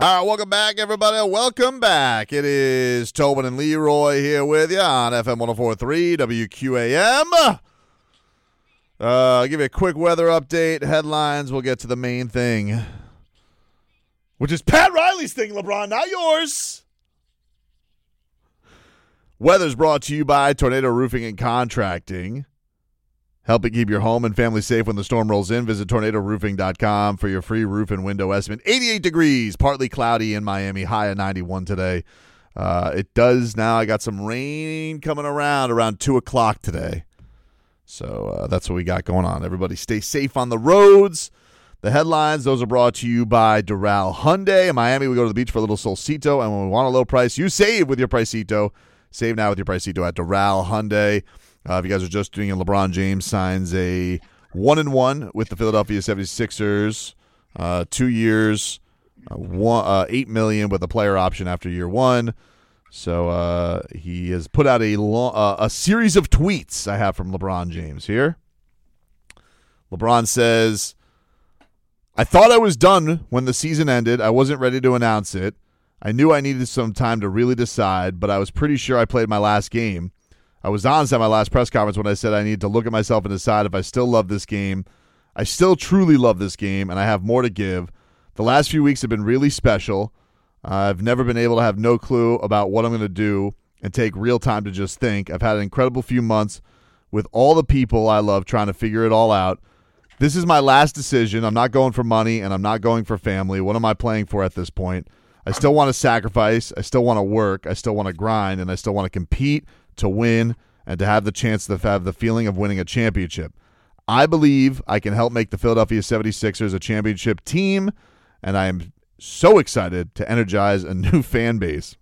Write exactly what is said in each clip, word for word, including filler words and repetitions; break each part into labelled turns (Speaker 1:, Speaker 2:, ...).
Speaker 1: All right, welcome back, everybody. Welcome back. It is Tobin and Leroy here with you on F M one oh four point three W Q A M. Uh, I'll give you a quick weather update, headlines. We'll get to the main thing, which is Pat Riley's thing, LeBron, not yours. Weather's brought to you by Tornado Roofing and Contracting. Helping keep your home and family safe when the storm rolls in. Visit tornado roofing dot com for your free roof and window estimate. eighty-eight degrees, partly cloudy in Miami, high of ninety-one today. Uh, it does now. I got some rain coming around around two o'clock today. So uh, that's what we got going on. Everybody stay safe on the roads. The headlines, those are brought to you by Doral Hyundai. In Miami, we go to the beach for a little Solcito, and when we want a low price, you save with your Pricito. Save now with your Pricito at Doral Hyundai. Uh, if you guys are just doing it, LeBron James signs a one and one with the Philadelphia seventy-sixers, uh, two years, uh, one, uh, eight million with a player option after year one. So uh, he has put out a long, uh, a series of tweets I have from LeBron James here. LeBron says, "I thought I was done when the season ended. I wasn't ready to announce it. I knew I needed some time to really decide, but I was pretty sure I played my last game. I was honest at my last press conference when I said I need to look at myself and decide if I still love this game. I still truly love this game, and I have more to give. The last few weeks have been really special. Uh, I've never been able to have no clue about what I'm going to do and take real time to just think. I've had an incredible few months with all the people I love trying to figure it all out. This is my last decision. I'm not going for money, and I'm not going for family. What am I playing for at this point? I still want to sacrifice. I still want to work. I still want to grind, and I still want to compete, to win, and to have the chance to have the feeling of winning a championship. I believe I can help make the Philadelphia seventy-sixers a championship team, and I am so excited to energize a new fan base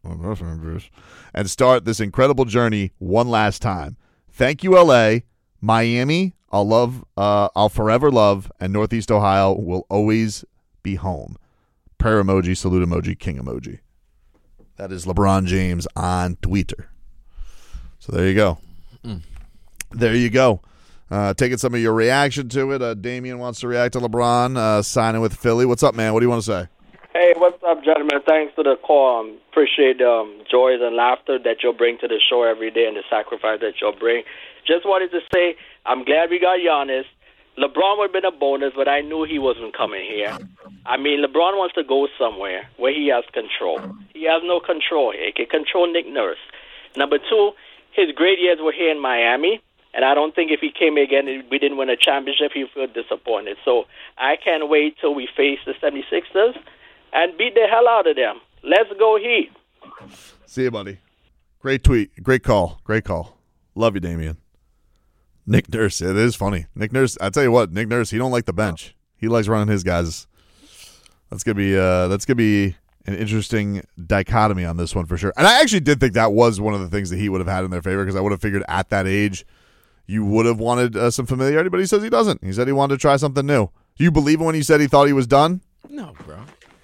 Speaker 1: and start this incredible journey one last time. Thank you, L A, Miami, I'll love, uh, I'll forever love, and Northeast Ohio will always be home." Prayer emoji, salute emoji, king emoji. That is LeBron James on Twitter. So there you go. Mm. There you go. Uh, taking some of your reaction to it. Uh, Damian wants to react to LeBron uh, signing with Philly. What's up, man? What do you want to say?
Speaker 2: Hey, what's up, gentlemen? Thanks for the call. Um, appreciate the um, joys and laughter that you'll bring to the show every day and the sacrifice that you'll bring. Just wanted to say I'm glad we got Giannis. LeBron would have been a bonus, but I knew he wasn't coming here. I mean, LeBron wants to go somewhere where he has control. He has no control here. He can control Nick Nurse. Number two, his great years were here in Miami, and I don't think if he came again and we didn't win a championship, he'd feel disappointed. So I can't wait till we face the seventy-sixers and beat the hell out of them. Let's go Heat.
Speaker 1: See you, buddy. Great tweet. Great call. Great call. Love you, Damian. Nick Nurse. It is funny. Nick Nurse, I tell you what, Nick Nurse, he don't like the bench. He likes running his guys. That's gonna be uh, that's gonna be an interesting dichotomy on this one for sure. And I actually did think that was one of the things that he would have had in their favor, because I would have figured at that age you would have wanted uh, some familiarity, but he says he doesn't. He said he wanted to try something new. Do you believe him when he said he thought he was done?
Speaker 3: No, bro.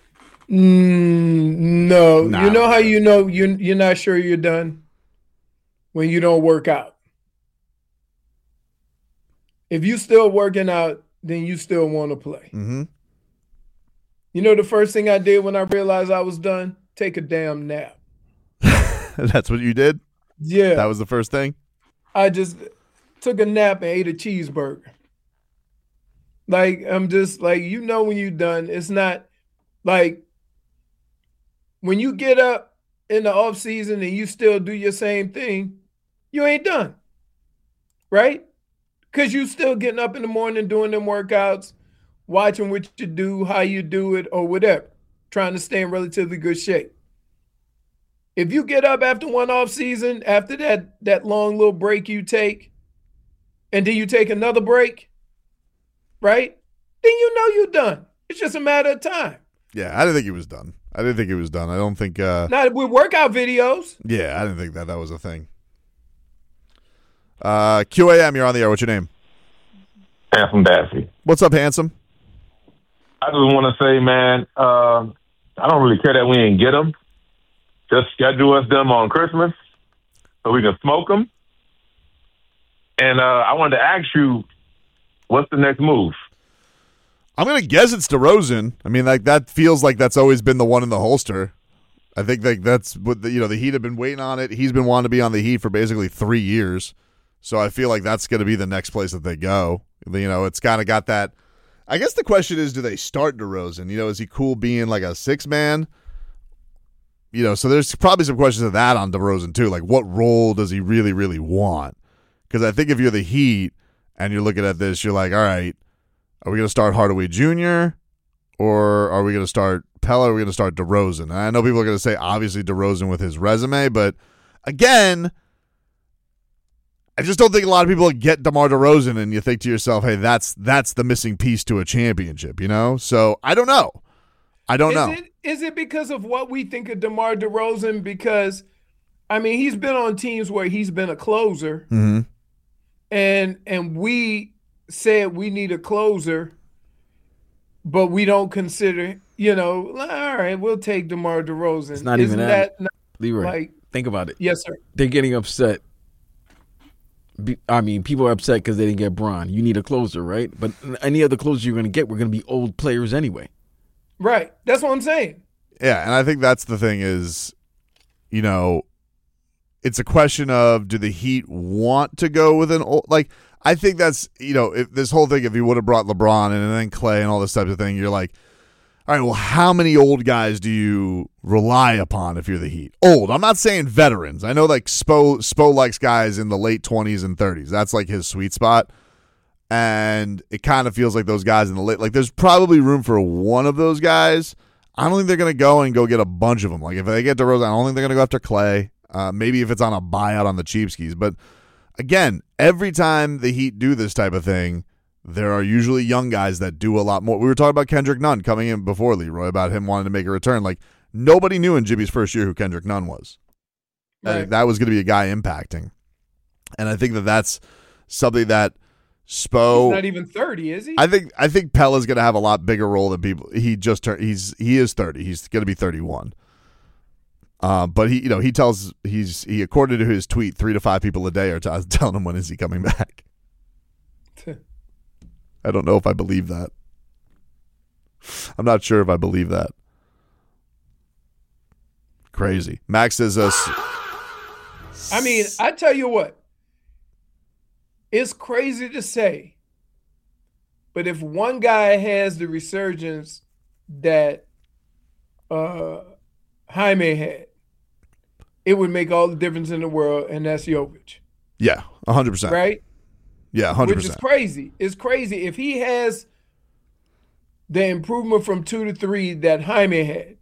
Speaker 4: Mm, no.
Speaker 1: Nah.
Speaker 4: You know how you know you're, you're not sure you're done? When you don't work out. If you still working out, then you still want to play.
Speaker 1: Mm-hmm.
Speaker 4: You know the first thing I did when I realized I was done? Take a damn nap.
Speaker 1: That's what you did?
Speaker 4: Yeah.
Speaker 1: That was the first thing?
Speaker 4: I just took a nap and ate a cheeseburger. Like, I'm just like, you know when you're done. It's not like when you get up in the off season and you still do your same thing, you ain't done. Right? Because you still getting up in the morning doing them workouts, watching what you do, how you do it, or whatever, trying to stay in relatively good shape. If you get up after one off season, after that that long little break you take, and then you take another break, right? Then you know you're done. It's just a matter of time.
Speaker 1: Yeah, I didn't think he was done. I didn't think he was done. I don't think uh
Speaker 4: Not with workout videos.
Speaker 1: Yeah, I didn't think that that was a thing. Uh, Q A M, you're on the air. What's your name?
Speaker 5: Handsome Daffy.
Speaker 1: What's up, Handsome?
Speaker 5: I just want to say, man, uh, I don't really care that we didn't get them. Just schedule us them on Christmas so we can smoke them. And uh, I wanted to ask you, what's the next move?
Speaker 1: I'm gonna guess it's DeRozan. I mean, like that feels like that's always been the one in the holster. I think like that's what the, you know the Heat have been waiting on it. He's been wanting to be on the Heat for basically three years, so I feel like that's going to be the next place that they go. You know, it's kind of got that. I guess the question is, do they start DeRozan? You know, is he cool being like a six man? You know, so there's probably some questions of that on DeRozan too. Like, what role does he really, really want? Because I think if you're the Heat and you're looking at this, you're like, all right, are we going to start Hardaway Junior or are we going to start Pella? Or are we going to start DeRozan? And I know people are going to say obviously DeRozan with his resume, but again, I just don't think a lot of people get DeMar DeRozan and you think to yourself, hey, that's that's the missing piece to a championship, you know? So I don't know. I don't
Speaker 4: is
Speaker 1: know.
Speaker 4: It, is it because of what we think of DeMar DeRozan? Because, I mean, he's been on teams where he's been a closer,
Speaker 1: Mm-hmm.
Speaker 4: and and we said we need a closer, but we don't consider, you know, all right, we'll take DeMar DeRozan.
Speaker 3: It's not
Speaker 4: Isn't
Speaker 3: even that.
Speaker 4: that not,
Speaker 3: Leroy,
Speaker 4: like,
Speaker 3: think about it.
Speaker 4: yes, sir.
Speaker 3: They're getting upset. Be- I mean, people are upset because they didn't get Bron. You need a closer, right? But any other closer you're going to get, we're going to be old players anyway.
Speaker 4: Right. That's what I'm saying.
Speaker 1: Yeah, and I think that's the thing is, you know, it's a question of do the Heat want to go with an old, like, I think that's, you know, if this whole thing, if you would have brought LeBron in and then Clay and all this type of thing, you're like, all right, well, how many old guys do you rely upon if you're the Heat? Old. I'm not saying veterans. I know like Spo, Spo likes guys in the late twenties and thirties. That's like his sweet spot. And it kind of feels like those guys in the late, like there's probably room for one of those guys. I don't think they're going to go and go get a bunch of them. Like if they get DeRozan, I don't think they're going to go after Clay. Uh, maybe if it's on a buyout on the cheapskis. But again, every time the Heat do this type of thing, there are usually young guys that do a lot more. We were talking about Kendrick Nunn coming in before, Leroy, about him wanting to make a return. Like nobody knew in Jimmy's first year who Kendrick Nunn was.
Speaker 4: Right.
Speaker 1: Uh, that was going to be a guy impacting. And I think that that's something that Spo.
Speaker 4: He's not even thirty, is he?
Speaker 1: I think I think Pella's going to have a lot bigger role than people. He just turned. He's he is thirty. He's going to be thirty-one. Uh, but he, you know, he tells he's he according to his tweet, three to five people a day are t- telling him when is he coming back. I don't know if I believe that. I'm not sure if I believe that. Crazy. Max says us.
Speaker 4: I mean, I tell you what, it's crazy to say, but if one guy has the resurgence that uh, Jaime had, it would make all the difference in the world, and that's Jokic.
Speaker 1: Yeah, one hundred percent.
Speaker 4: Right?
Speaker 1: Yeah, one hundred percent.
Speaker 4: Which is crazy. It's crazy. If he has the improvement from two to three that Jaime had,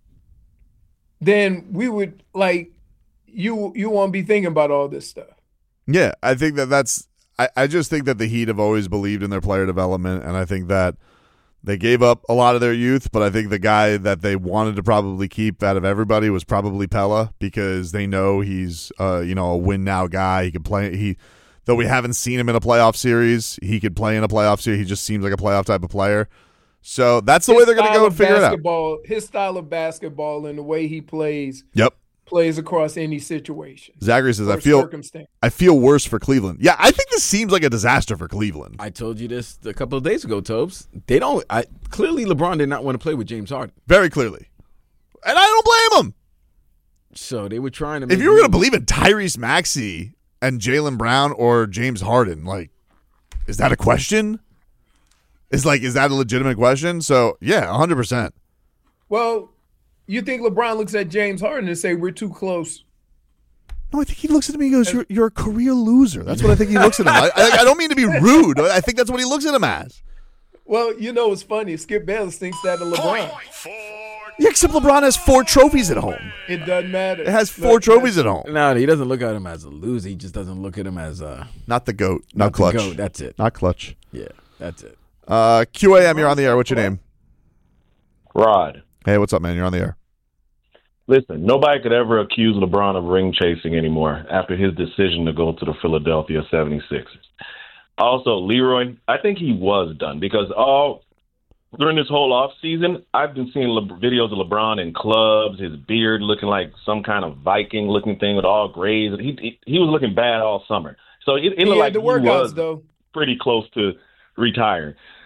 Speaker 4: then we would, like, you you won't be thinking about all this stuff.
Speaker 1: Yeah, I think that that's I, I just think that the Heat have always believed in their player development, and I think that they gave up a lot of their youth, but I think the guy that they wanted to probably keep out of everybody was probably Pella because they know he's uh, you know, a win now guy. He can play he though we haven't seen him in a playoff series, he could play in a playoff series. He just seems like a playoff type of player. So that's the
Speaker 4: His
Speaker 1: way they're going to
Speaker 4: style
Speaker 1: go and
Speaker 4: of
Speaker 1: figure it out.
Speaker 4: basketball, his style of basketball and the way he plays
Speaker 1: Yep.
Speaker 4: plays across any situation.
Speaker 1: Zachary says,
Speaker 4: or
Speaker 1: I feel
Speaker 4: circumstance.
Speaker 1: I feel worse for Cleveland. Yeah, I think this seems like a disaster for Cleveland.
Speaker 3: I told you this a couple of days ago, Tobes. They don't. I clearly LeBron did not want to play with James Harden,
Speaker 1: Very clearly. And I don't blame him.
Speaker 3: so they were trying to. Make
Speaker 1: If you were going to
Speaker 3: moves.
Speaker 1: believe in Tyrese Maxey and Jaylen Brown or James Harden, like, is that a question? Is like, is that a legitimate question? So yeah, one hundred percent.
Speaker 4: Well, you think LeBron looks at James Harden and say we're too close?
Speaker 1: No, I think he looks at him and he goes, "You're you're a career loser." That's what I think he looks at him. I, I, I don't mean to be rude. I think that's what he looks at him as.
Speaker 4: Well, you know it's funny. Skip Bayless thinks that of LeBron.
Speaker 1: Yeah, except LeBron has four trophies at home.
Speaker 4: It doesn't matter.
Speaker 1: It has four
Speaker 4: Look,
Speaker 1: trophies at home.
Speaker 3: No, he doesn't look at him as a loser. He just doesn't look at him as a
Speaker 1: Not the goat. Not,
Speaker 3: not the
Speaker 1: clutch.
Speaker 3: goat. That's it.
Speaker 1: Not clutch.
Speaker 3: Yeah, that's it.
Speaker 1: Uh, Q A M, you're on the air. What's your name?
Speaker 5: Rod.
Speaker 1: Hey, what's up, man? You're on the air.
Speaker 5: Listen, nobody could ever accuse LeBron of ring chasing anymore after his decision to go to the Philadelphia seventy-sixers. Also, Leroy, I think he was done because all during this whole off season, I've been seeing Le- videos of LeBron in clubs, his beard looking like some kind of Viking looking thing with all grays. He he, he was looking bad all summer. So it, it
Speaker 4: He
Speaker 5: looked
Speaker 4: had
Speaker 5: like
Speaker 4: the
Speaker 5: he
Speaker 4: workouts
Speaker 5: was
Speaker 4: though.
Speaker 5: pretty close to retiring.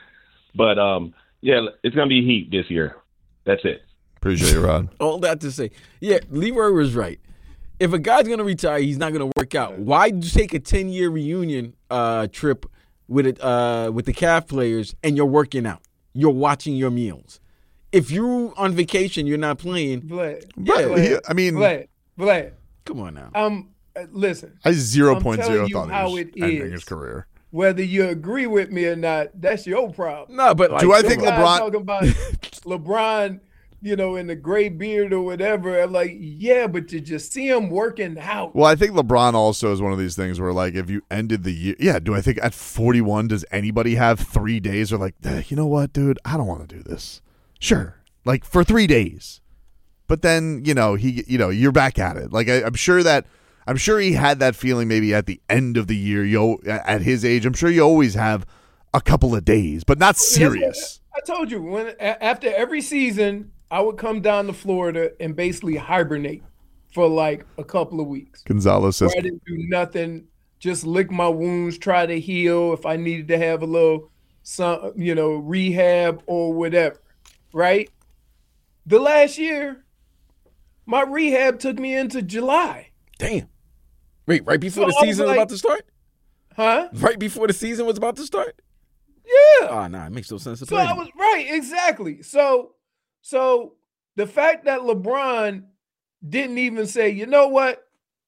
Speaker 5: But um, yeah, it's gonna be Heat this year. That's it.
Speaker 1: Appreciate you, Rod.
Speaker 3: All that to say, yeah, Leroy was right. If a guy's gonna retire, he's not gonna work out. Why take a ten year reunion uh, trip with it uh, with the Cavs players and you're working out? You're watching your meals. If you're on vacation, you're not playing.
Speaker 4: Vlad,
Speaker 3: Yeah,
Speaker 1: But he- I mean,
Speaker 4: Vlad, Vlad.
Speaker 3: come on now.
Speaker 4: Um, uh, listen.
Speaker 1: I zero
Speaker 4: I'm
Speaker 1: point
Speaker 4: telling
Speaker 1: zero
Speaker 4: you
Speaker 1: thought
Speaker 4: how
Speaker 1: he was
Speaker 4: it
Speaker 1: ending
Speaker 4: is.
Speaker 1: his career.
Speaker 4: Whether you agree with me or not, that's your problem.
Speaker 3: No, but like,
Speaker 1: Do I
Speaker 4: Them
Speaker 1: think
Speaker 4: guys
Speaker 1: LeBron-
Speaker 4: talking about LeBron, you know, in the gray beard or whatever? I'm like, yeah, but to just see him working out.
Speaker 1: Well, I think LeBron also is one of these things where, like, if you ended the year, yeah. Do I think at forty-one does anybody have three days or like, eh, you know what, dude, I don't want to do this. Sure, like for three days, but then you know he, you know, you're back at it. Like I, I'm sure that. I'm sure he had that feeling maybe at the end of the year. Yo, at his age, I'm sure you always have a couple of days, but not serious.
Speaker 4: I told you when a- after every season, I would come down to Florida and basically hibernate for like a couple of weeks.
Speaker 1: Gonzalez says,
Speaker 4: Where I didn't do nothing, just lick my wounds, try to heal if I needed to have a little, some you know, rehab or whatever. Right? The last year, my rehab took me into July.
Speaker 3: damn. Wait, right before
Speaker 4: So
Speaker 3: the
Speaker 4: I was
Speaker 3: season was
Speaker 4: like-
Speaker 3: about to start?
Speaker 4: Huh?
Speaker 3: Right before the season was about to start?
Speaker 4: Yeah.
Speaker 3: Oh, nah, it makes no sense to
Speaker 4: So
Speaker 3: play.
Speaker 4: I was right, exactly. So, so the fact that LeBron didn't even say, you know what,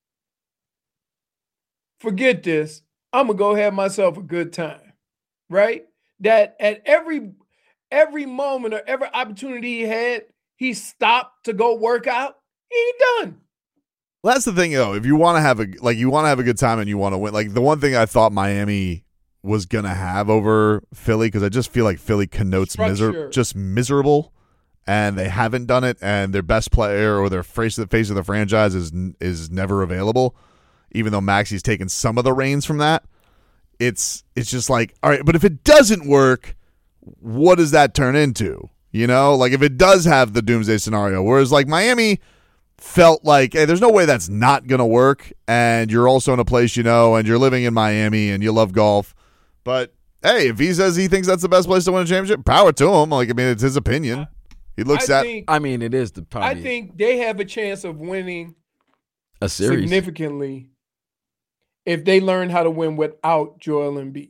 Speaker 4: forget this, I'm gonna go have myself a good time, right? That at every every moment or every opportunity he had, he stopped to go work out. He ain't done.
Speaker 1: well, that's the thing, though. If you want to have a like, you want to have a good time and you want to win. Like the one thing I thought Miami was gonna have over Philly, because I just feel like Philly connotes miser-
Speaker 4: Structure.
Speaker 1: just miserable, and they haven't done it. And their best player or their face of the face of the franchise is is never available, even though Maxi's taken some of the reins from that. It's it's just like, all right, but if it doesn't work, what does that turn into? You know, like if it does have the doomsday scenario, whereas like Miami felt like, hey, there's no way that's not going to work. And you're also in a place, you know, and you're living in Miami and you love golf. But hey, if he says he thinks that's the best place to win a championship, power to him. Like, I mean, it's his opinion. He looks
Speaker 4: I
Speaker 1: at,
Speaker 4: think
Speaker 3: I mean, it is the probably
Speaker 4: I think they have a chance of winning
Speaker 3: a series.
Speaker 4: significantly if they learn how to win without Joel Embiid.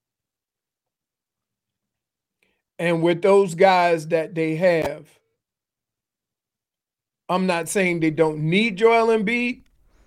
Speaker 4: And with those guys that they have, I'm not saying they don't need Joel Embiid,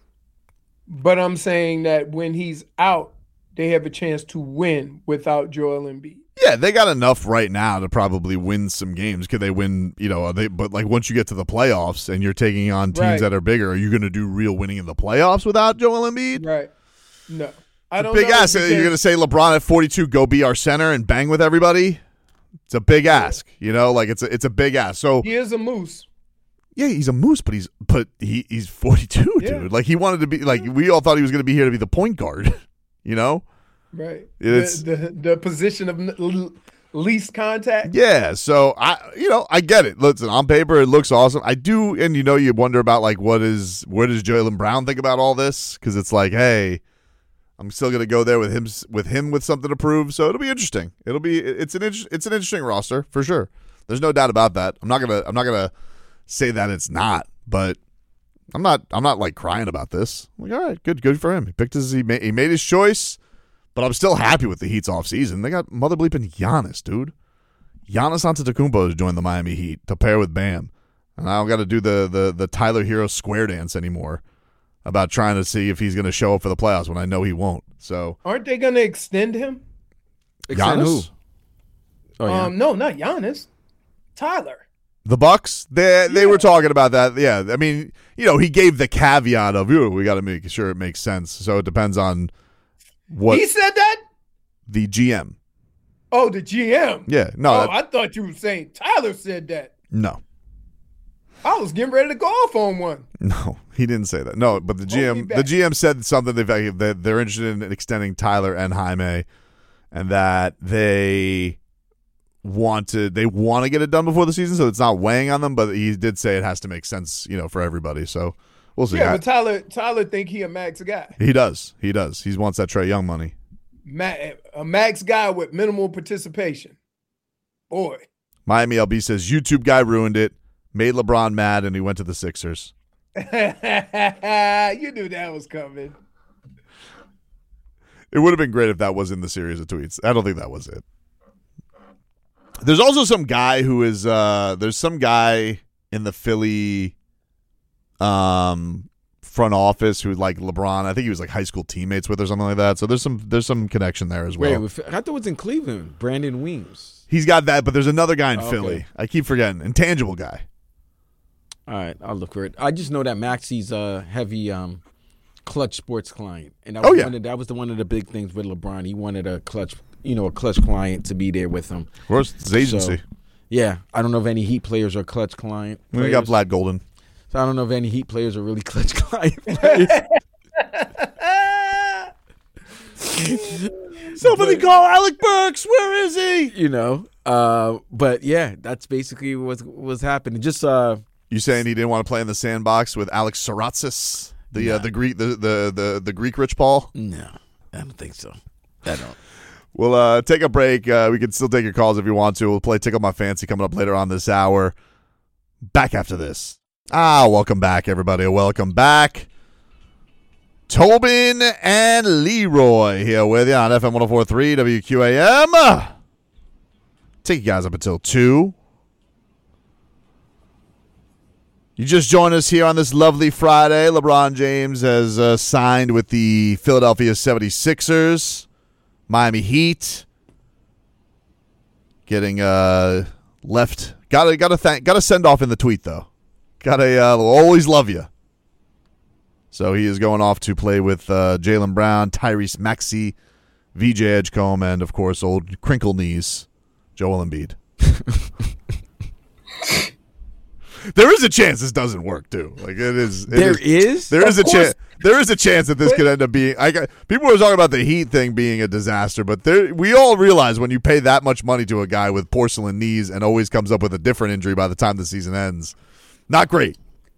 Speaker 4: but I'm saying that when he's out, they have a chance to win without Joel Embiid.
Speaker 1: yeah, they got enough right now to probably win some games. Could they win, you know, they, but like once you get to the playoffs and you're taking on teams
Speaker 4: Right.
Speaker 1: that are bigger, are you going to do real winning in the playoffs without Joel Embiid?
Speaker 4: Right. No. I don't
Speaker 1: Big
Speaker 4: know
Speaker 1: ask. You're
Speaker 4: because-
Speaker 1: going to say LeBron at forty-two, go be our center and bang with everybody? It's a big ask, you know, like it's a, it's a big ask. So
Speaker 4: he is a moose.
Speaker 1: yeah, he's a moose, but he's but he he's forty-two,
Speaker 4: Yeah.
Speaker 1: dude. Like he wanted to be like we all thought he was going to be here to be the point guard, you know?
Speaker 4: Right.
Speaker 1: It's-
Speaker 4: the, the the position of n- l- least contact.
Speaker 1: Yeah, so I you know, I get it. Listen, on paper it looks awesome. I do, and you know, you wonder about like what is where does Jaylen Brown think about all this? Because it's like, hey, I'm still gonna go there with him with him with something to prove. So it'll be interesting. It'll be it's an inter- it's an interesting roster for sure. There's no doubt about that. I'm not gonna I'm not gonna say that it's not, but I'm not I'm not like crying about this. I'm like, all right, good good for him. He picked his he made, he made his choice. But I'm still happy with the Heat's offseason. They got mother bleeping Giannis, dude. Giannis Antetokounmpo has joined the Miami Heat to pair with Bam. And I don't got to do the, the the Tyler Hero square dance anymore about trying to see if he's going to show up for the playoffs when I know he won't. So,
Speaker 4: Aren't they going to extend him?
Speaker 3: Extend who?
Speaker 1: Giannis,
Speaker 3: Oh, yeah.
Speaker 4: Um, no, not Giannis. Tyler.
Speaker 1: the Bucks, they they
Speaker 4: Yeah.
Speaker 1: were talking about that. Yeah, I mean, you know, he gave the caveat of, "Ooh, we got to make sure it makes sense." So it depends on what
Speaker 4: He said that?
Speaker 1: the G M.
Speaker 4: Oh, the G M.
Speaker 1: Yeah, no,
Speaker 4: oh,
Speaker 1: that-
Speaker 4: I thought you were saying Tyler said that.
Speaker 1: no.
Speaker 4: I was getting ready to go off on one.
Speaker 1: No, he didn't say that. No, but the
Speaker 4: Hold me
Speaker 1: G M,
Speaker 4: back.
Speaker 1: the G M said something that they- they're interested in extending Tyler and Jaime, and that they want to they want to get it done before the season, so it's not weighing on them. But he did say it has to make sense, you know, for everybody. So we'll see.
Speaker 4: Yeah,
Speaker 1: I-
Speaker 4: but Tyler, Tyler think he a max guy.
Speaker 1: he does, he does. He wants that Trae Young money.
Speaker 4: Ma- a max guy with minimal participation. boy.
Speaker 1: Miami L B says YouTube guy ruined it, made LeBron mad, and he went to the Sixers.
Speaker 4: You knew that was coming.
Speaker 1: It would have been great if that was in the series of tweets. I don't think that was it. There's also some guy who is uh, there's some guy in the Philly um, front office who like LeBron. I think he was like high school teammates with or something like that. So there's some there's some connection there as well.
Speaker 3: Wait, I thought it was in Cleveland. Brandon Weems.
Speaker 1: He's got that, but there's another guy in
Speaker 3: Okay.
Speaker 1: Philly. I keep forgetting. Intangible guy.
Speaker 3: All right, I'll look for it. I just know that Maxi's a heavy um, Clutch Sports client, and that was
Speaker 1: Oh, yeah.
Speaker 3: one of, that was the one of the big things with LeBron. He wanted a Clutch, you know, a Clutch client to be there with him.
Speaker 1: Of course, it's agency.
Speaker 3: So, yeah, I don't know if any Heat players are Clutch client.
Speaker 1: we
Speaker 3: Players.
Speaker 1: got Vlad Golden.
Speaker 3: So I don't know if any Heat players are really Clutch client players.
Speaker 1: Somebody call Alec Burks. Where is he?
Speaker 3: you know, uh, but yeah, that's basically what was happening. Just uh,
Speaker 1: You saying he didn't want to play in the sandbox with Alex Saratzis, the uh, the Greek the, the the the Greek Rich Paul?
Speaker 3: no, I don't think so. I don't.
Speaker 1: We'll uh, take a break. Uh, we can still take your calls if you want to. We'll play Tickle My Fancy coming up later on this hour. Back after this. Ah, welcome back, everybody. Welcome back. Tobin and Leroy here with you on F M one oh four point three W Q A M. Take you guys up until two. You just joined us here on this lovely Friday. LeBron James has uh, signed with the Philadelphia seventy-sixers. Miami Heat getting uh, left. Got to got to thank. Got to send off in the tweet though. Got to uh, always love you. So he is going off to play with uh, Jaylen Brown, Tyrese Maxey, V J Edgecombe, and of course old crinkle knees, Joel Embiid. There is a chance this doesn't work too. Like it is. It
Speaker 3: There is?
Speaker 1: There is
Speaker 4: Of
Speaker 1: a
Speaker 4: course.
Speaker 1: chance. There is a chance that this could end up being. I got, people were talking about the Heat thing being a disaster, but there, we all realize when you pay that much money to a guy with porcelain knees and always comes up with a different injury by the time the season ends, not great.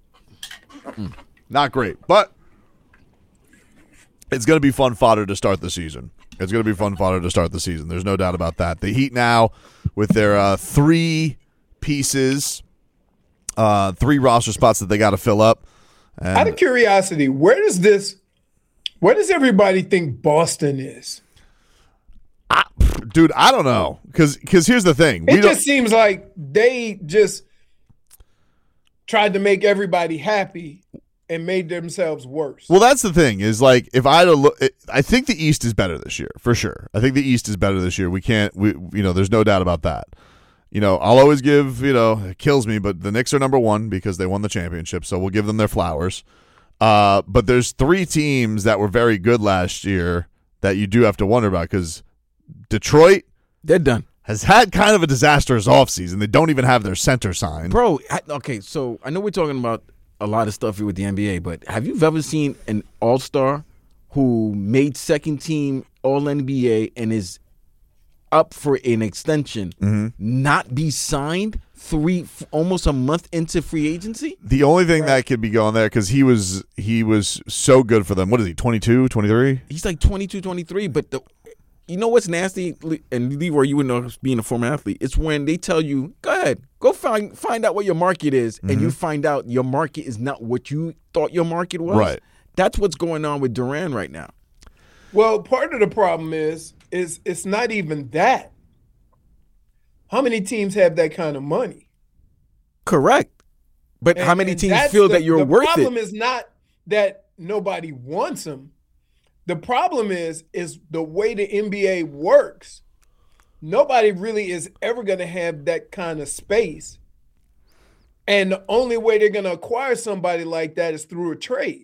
Speaker 1: Mm. Not great, but it's going to be fun fodder to start the season. It's going to be fun fodder to start the season. There's no doubt about that. The Heat now with their uh, three pieces. Uh, three roster spots that they got to fill up. And
Speaker 4: Out of curiosity, where does this, where does everybody think Boston is?
Speaker 1: I, dude, I don't know. Because here's the thing.
Speaker 4: It
Speaker 1: We don't,
Speaker 4: just seems like they just tried to make everybody happy and made themselves worse.
Speaker 1: well, that's the thing is like if I had to look, I think the East is better this year for sure. I think the East is better this year. We can't, we you know, there's no doubt about that. You know, I'll always give, you know, it kills me, but the Knicks are number one because they won the championship, so we'll give them their flowers. Uh, but there's three teams that were very good last year that you do have to wonder about because Detroit
Speaker 3: They're done.
Speaker 1: has had kind of a disastrous offseason. They don't even have their center signed.
Speaker 3: Bro, I, okay, so I know we're talking about a lot of stuff here with the N B A, but have you ever seen an all-star who made second team all N B A and is up for an extension
Speaker 1: Mm-hmm.
Speaker 3: not be signed three f- almost a month into free agency?
Speaker 1: The only thing that could be going there because he was he was so good for them. What is he, twenty-two, twenty-three?
Speaker 3: He's like twenty-two, twenty-three, but the, you know what's nasty? And Leroy, you would know being a former athlete. It's when they tell you, go ahead, go find find out what your market is,
Speaker 1: Mm-hmm.
Speaker 3: and you find out your market is not what you thought your market was.
Speaker 1: Right.
Speaker 3: That's what's going on with Durant right now.
Speaker 4: Well, part of the problem is is it's not even that. How many teams have that kind of money?
Speaker 3: Correct. But
Speaker 4: And-
Speaker 3: how many
Speaker 4: and
Speaker 3: teams
Speaker 4: that's
Speaker 3: feel
Speaker 4: the-
Speaker 3: that you're
Speaker 4: the
Speaker 3: worth
Speaker 4: problem
Speaker 3: it?
Speaker 4: is not that nobody wants them. The problem is is the way the N B A works. Nobody really is ever going to have that kind of space. And the only way they're going to acquire somebody like that is through a trade.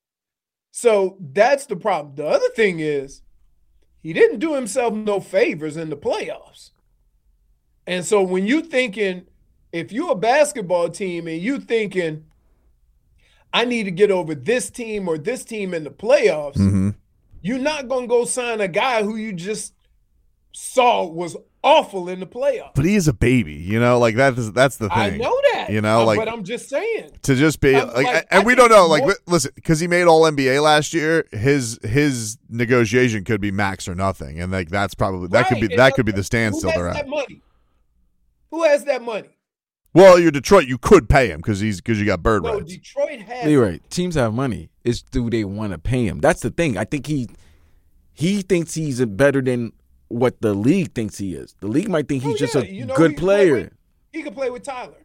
Speaker 4: So that's the problem. The other thing is he didn't do himself no favors in the playoffs. And so when you thinking, if you're a basketball team and you thinking, I need to get over this team or this team in the playoffs,
Speaker 1: Mm-hmm.
Speaker 4: you're not going to go sign a guy who you just saw was awful in the playoffs.
Speaker 1: But he is a baby, you know, like that is that's the thing.
Speaker 4: I know that.
Speaker 1: You know,
Speaker 4: uh,
Speaker 1: like
Speaker 4: but I'm just saying.
Speaker 1: to just be
Speaker 4: I'm
Speaker 1: like,
Speaker 4: like,
Speaker 1: and
Speaker 4: I
Speaker 1: we
Speaker 4: think
Speaker 1: don't know. Like,
Speaker 4: more-
Speaker 1: li- listen, because he made All N B A last year, his his negotiation could be max or nothing, and like that's probably that could be
Speaker 4: Right,
Speaker 1: that
Speaker 4: and
Speaker 1: could be the
Speaker 4: who
Speaker 1: standstill
Speaker 4: has
Speaker 1: they're
Speaker 4: that
Speaker 1: at.
Speaker 4: money? Who has that money?
Speaker 1: Well, you're Detroit. You could pay him because he's because you got bird
Speaker 4: No,
Speaker 1: rights.
Speaker 4: Detroit has.
Speaker 3: You're right. Teams have money. It's do they want to pay him? That's the thing. I think he he thinks he's better than what the league thinks he is. The league might think he's
Speaker 4: Oh,
Speaker 3: just
Speaker 4: yeah.
Speaker 3: a
Speaker 4: You know,
Speaker 3: good
Speaker 4: he can play
Speaker 3: player.
Speaker 4: with- He could play with Tyler.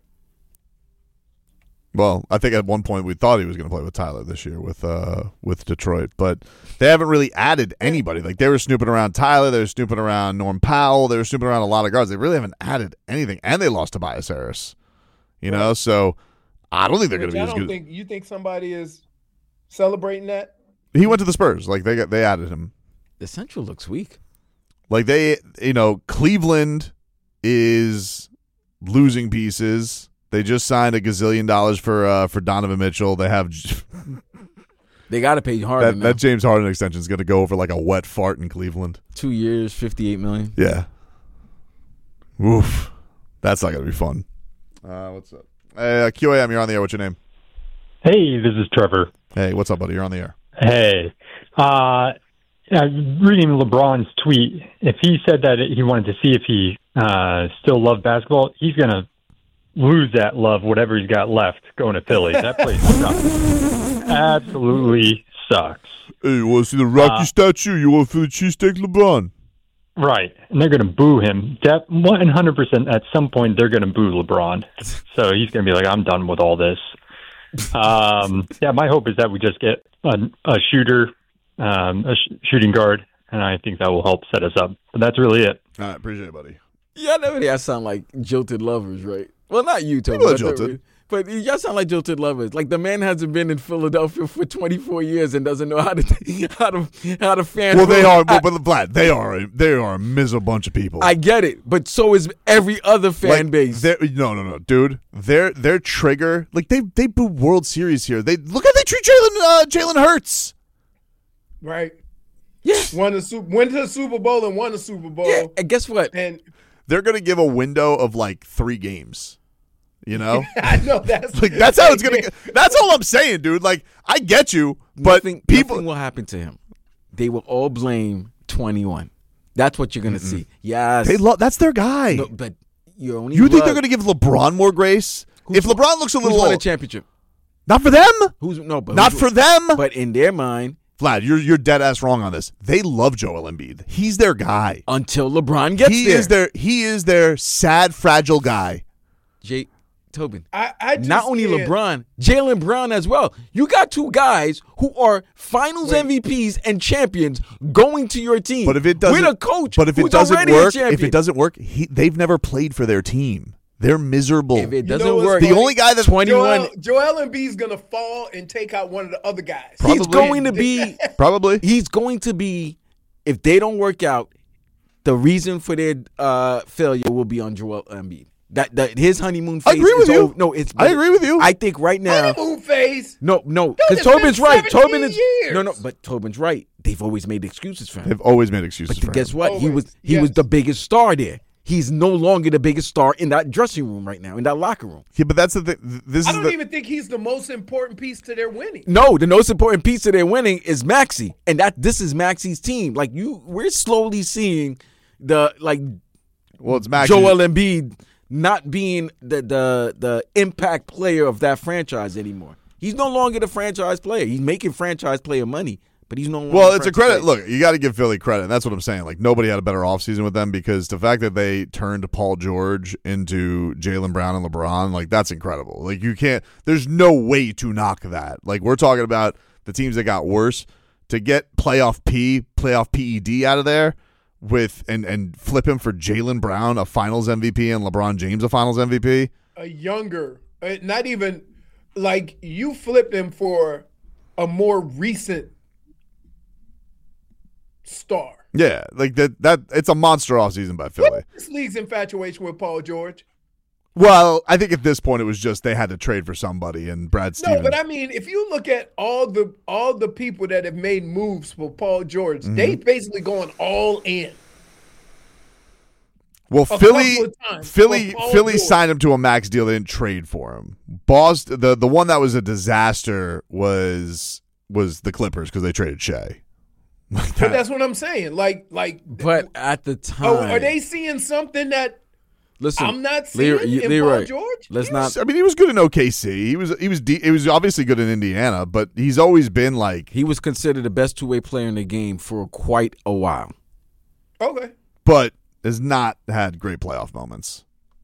Speaker 1: Well, I think at one point we thought he was going to play with Tyler this year with uh with Detroit, but they haven't really added anybody. Like they were snooping around Tyler, they were snooping around Norm Powell, they were snooping around a lot of guards. They really haven't added anything, and they lost Tobias Harris. You know, so I don't think they're going
Speaker 4: Which
Speaker 1: to be
Speaker 4: I
Speaker 1: as
Speaker 4: don't
Speaker 1: good.
Speaker 4: think you think somebody is celebrating that.
Speaker 1: He went to the Spurs. Like they got they added him.
Speaker 3: The Central looks weak.
Speaker 1: Like they, you know, Cleveland is losing pieces. They just signed a gazillion dollars for uh, for Donovan Mitchell. They have
Speaker 3: They got to pay Harden
Speaker 1: that, that James Harden extension is going to go over like a wet fart in Cleveland.
Speaker 3: Two years, fifty-eight million.
Speaker 1: Yeah. Oof. That's not going to be fun. Uh, what's up? Hey, uh, Q A M, you're on the air. What's your name?
Speaker 6: Hey, this is Trevor.
Speaker 1: Hey, what's up, buddy? You're on the air.
Speaker 6: Hey. Uh, I'm reading LeBron's tweet. If he said that he wanted to see if he uh, still loved basketball, he's going to lose that love, whatever he's got left, going to Philly. That place sucks. Absolutely sucks.
Speaker 1: Hey, you want to see the Rocky
Speaker 6: Uh,
Speaker 1: statue? You want to feel the cheesesteak LeBron?
Speaker 6: Right. And they're going to boo him. That one hundred percent at some point they're going to boo LeBron. So he's going to be like, I'm done with all this. Um, yeah, my hope is that we just get a, a shooter, um, a sh- shooting guard, and I think that will help set us up. But that's really it.
Speaker 1: All right, appreciate it, buddy.
Speaker 3: Yeah, never y'all sound like jilted lovers, right? Well, not you, Toby.
Speaker 1: People are
Speaker 3: but-
Speaker 1: jilted.
Speaker 3: But y'all sound like jilted lovers. Like the man hasn't been in Philadelphia for twenty-four years and doesn't know how to how to how to fan.
Speaker 1: Well, they are,
Speaker 3: I,
Speaker 1: but, but Vlad, they are, a, they are a miserable bunch of people.
Speaker 3: I get it, but so is every other fan
Speaker 1: Like,
Speaker 3: base.
Speaker 1: they're- No, no, no, dude. Their their trigger, like they they boo World Series here. They look how they treat Jalen uh, Jalen Hurts.
Speaker 4: Right.
Speaker 3: Yeah.
Speaker 4: Won the Super, went to the Super Bowl and won the Super Bowl.
Speaker 3: Yeah, and guess what?
Speaker 4: And
Speaker 1: They're gonna give a window of like three games. You know,
Speaker 4: I know that's
Speaker 1: like that's how it's gonna. Go. That's all I'm saying, dude. Like I get you, but
Speaker 3: nothing,
Speaker 1: people.
Speaker 3: nothing will happen to him. They will all blame twenty-one. That's what you're gonna see. Yes,
Speaker 1: They love. That's their guy.
Speaker 3: No, but you only.
Speaker 1: you think
Speaker 3: love-
Speaker 1: they're gonna give LeBron more grace?
Speaker 3: Who's
Speaker 1: If LeBron looks a
Speaker 3: who's
Speaker 1: little
Speaker 3: won a
Speaker 1: old,
Speaker 3: championship?
Speaker 1: not for them.
Speaker 3: Who's no? But
Speaker 1: Not
Speaker 3: who's-
Speaker 1: for them.
Speaker 3: But in their mind,
Speaker 1: Vlad, you're you're dead ass wrong on this. They love Joel Embiid. He's their guy.
Speaker 3: until LeBron gets
Speaker 1: He
Speaker 3: there,
Speaker 1: is their he is their sad, fragile guy.
Speaker 3: Jay Tobin.
Speaker 4: I, I just
Speaker 3: Not only
Speaker 4: can't-
Speaker 3: LeBron, Jalen Brown as well. You got two guys who are Finals
Speaker 4: Wait.
Speaker 3: M V Ps and champions going to your team.
Speaker 1: But if it doesn't,
Speaker 3: with a coach,
Speaker 1: but if it
Speaker 3: who's
Speaker 1: doesn't
Speaker 3: already
Speaker 1: work,
Speaker 3: a champion.
Speaker 1: if it doesn't work, he, they've never played for their team. They're miserable.
Speaker 3: if it
Speaker 4: You know
Speaker 3: doesn't
Speaker 4: what's
Speaker 3: work,
Speaker 1: the
Speaker 4: funny?
Speaker 1: only guy that
Speaker 3: twenty-one.
Speaker 4: Joel, Joel Embiid's gonna fall and take out one of the other guys.
Speaker 3: He's
Speaker 1: Probably.
Speaker 3: going to be.
Speaker 1: probably
Speaker 3: He's going to be. If they don't work out, the reason for their uh, failure will be on Joel Embiid. That, that his honeymoon phase.
Speaker 1: I agree with
Speaker 3: is
Speaker 1: you.
Speaker 3: over. No, it's.
Speaker 1: I agree with you.
Speaker 3: I think right now.
Speaker 4: Honeymoon phase.
Speaker 3: No, no,
Speaker 4: Dude,
Speaker 3: because
Speaker 4: it's been
Speaker 3: Tobin's right. Tobin is
Speaker 4: seventeen
Speaker 3: no, no,
Speaker 4: years.
Speaker 3: but Tobin's right. They've always made excuses for him.
Speaker 1: They've always made excuses
Speaker 3: But
Speaker 1: for
Speaker 3: guess
Speaker 1: him.
Speaker 3: what? He
Speaker 4: Always.
Speaker 3: was he was
Speaker 4: Yes.
Speaker 3: the biggest star there. He's no longer the biggest star in that dressing room right now, in that locker room.
Speaker 1: Yeah, but that's the thing. This
Speaker 4: I
Speaker 1: is
Speaker 4: don't
Speaker 1: the,
Speaker 4: even think he's the most important piece to their winning.
Speaker 3: No, the most important piece of their winning is Maxey, and that this is Maxey's team. Like you, we're slowly seeing the like
Speaker 1: well, it's Max.
Speaker 3: Joel Embiid not being the the the impact player of that franchise anymore. He's no longer the franchise player. He's making franchise player money, but he's no longer.
Speaker 1: Well,
Speaker 3: the
Speaker 1: it's a
Speaker 3: franchise
Speaker 1: credit.
Speaker 3: player.
Speaker 1: Look, you got to give Philly credit. And that's what I'm saying. Like nobody had a better offseason with them because the fact that they turned Paul George into Jalen Brown and LeBron, like that's incredible. Like you can't. There's no way to knock that. Like we're talking about the teams that got worse to get playoff P, playoff P E D out of there with and and flip him for Jalen Brown, a Finals M V P, and LeBron James, a Finals M V P.
Speaker 4: A younger, uh, not even like you flipped him for a more recent star.
Speaker 1: Yeah, like that. That it's a monster offseason by Philly.
Speaker 4: What's this league's infatuation with Paul George?
Speaker 1: Well, I think at this point it was just they had to trade for somebody, and Brad Stevens.
Speaker 4: No, but I mean, if you look at all the all the people that have made moves for Paul George,
Speaker 1: Mm-hmm.
Speaker 4: they've basically gone all in.
Speaker 1: Well,
Speaker 4: a
Speaker 1: Philly,
Speaker 4: couple of times
Speaker 1: Philly,
Speaker 4: for Paul
Speaker 1: Philly
Speaker 4: George.
Speaker 1: signed him to a max deal. They didn't trade for him. Boston, the the one that was a disaster was was the Clippers because they traded Shea. Like
Speaker 4: But
Speaker 1: that.
Speaker 4: that's what I'm saying. Like, like,
Speaker 3: But at the time,
Speaker 4: oh, are they seeing something that
Speaker 3: Listen,
Speaker 4: I'm not seeing
Speaker 3: Leroy,
Speaker 4: in
Speaker 3: Leroy,
Speaker 4: Paul George.
Speaker 3: let's
Speaker 1: He
Speaker 3: not.
Speaker 1: was- I mean, he was good in O K C. He was he was de- he was obviously good in Indiana, but he's always been like.
Speaker 3: He was considered the best two way player in the game for quite a while.
Speaker 4: Okay.
Speaker 1: But has not had great playoff moments.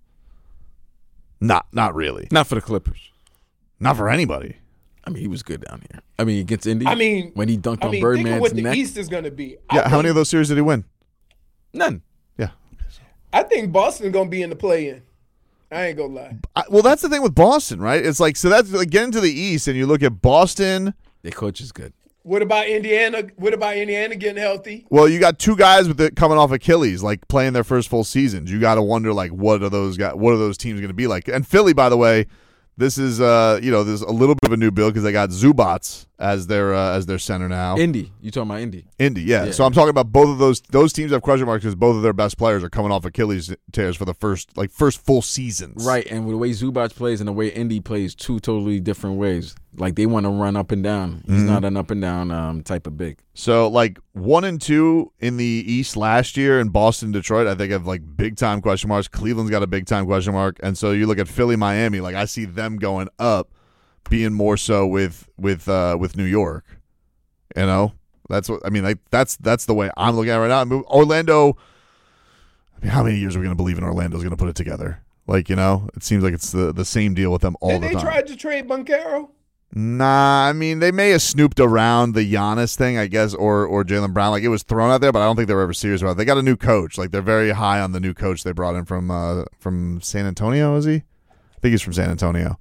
Speaker 1: Not not really.
Speaker 3: Not for the Clippers.
Speaker 1: Not for anybody.
Speaker 3: I mean, he was good down here. I mean, against Indy.
Speaker 4: I mean,
Speaker 3: when he dunked
Speaker 4: I
Speaker 3: on
Speaker 4: mean, think of
Speaker 3: Birdman's
Speaker 4: what the
Speaker 3: neck.
Speaker 4: East is going to be. I
Speaker 1: Yeah, how
Speaker 4: think-
Speaker 1: many of those series did he win?
Speaker 3: None.
Speaker 1: Yeah.
Speaker 4: I think Boston's going to be in the play-in. I ain't gonna lie.
Speaker 1: I, well, that's the thing with Boston, right? It's like so that's like get into the East and you look at Boston.
Speaker 3: Their coach is good.
Speaker 4: What about Indiana? What about Indiana getting healthy?
Speaker 1: Well, you got two guys with it coming off Achilles, like playing their first full seasons. You got to wonder, like, what are those guys? What are those teams going to be like? And Philly, by the way, this is uh, you know, there's a little bit of a new build because they got Zubats as their uh, as their center now.
Speaker 3: Indy. You talking about Indy?
Speaker 1: Indy, yeah.
Speaker 3: Yeah.
Speaker 1: So I'm talking about both of those. Those teams have question marks because both of their best players are coming off Achilles tears for the first like first full seasons.
Speaker 3: Right, and with the way Zubac plays and the way Indy plays, two totally different ways. Like they want to run up and down. He's
Speaker 1: Mm-hmm.
Speaker 3: not an up and down um, type of big.
Speaker 1: So like one and two in the East last year in Boston, Detroit, I think have like big time question marks. Cleveland's got a big time question mark, and so you look at Philly, Miami. Like I see them going up, being more so with with uh, with New York. You know, that's what I mean. Like that's that's the way I'm looking at it right now. I mean, Orlando. I mean, how many years are we going to believe in Orlando's going to put it together? Like you know, it seems like it's the the same deal with them all
Speaker 4: Did
Speaker 1: the
Speaker 4: they
Speaker 1: time.
Speaker 4: try to trade Bunkero?
Speaker 1: Nah, I mean they may have snooped around the Giannis thing, I guess, or or Jaylen Brown. Like it was thrown out there, but I don't think they were ever serious about it. They got a new coach. Like they're very high on the new coach they brought in from uh, from San Antonio. Is he? I think he's from San Antonio.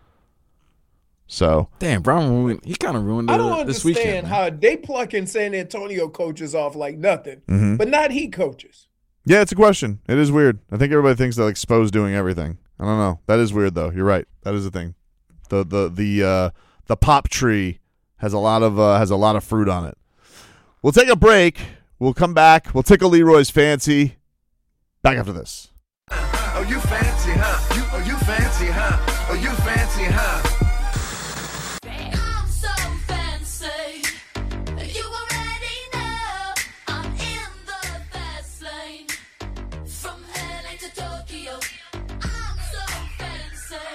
Speaker 1: So
Speaker 3: Damn, Brown ruined. He kind of ruined
Speaker 4: I
Speaker 3: the,
Speaker 4: don't
Speaker 3: this
Speaker 4: understand
Speaker 3: weekend. man.
Speaker 4: how they plucking San Antonio coaches off like nothing,
Speaker 1: Mhm.
Speaker 4: but not he coaches.
Speaker 1: yeah, it's a question. It is weird. I think everybody thinks that like Spo's doing everything. I don't know. That is weird though. You're right. That is the thing. The the the uh, the pop tree has a lot of uh, has a lot of fruit on it. We'll take a break. We'll come back. We'll tickle Leroy's fancy. Back after this.
Speaker 7: Oh, you fancy, huh? You, oh, you fancy, huh? Oh, you fancy, huh?
Speaker 8: I'm so fancy. You already know I'm in the fast lane. From L A to Tokyo, I'm so fancy.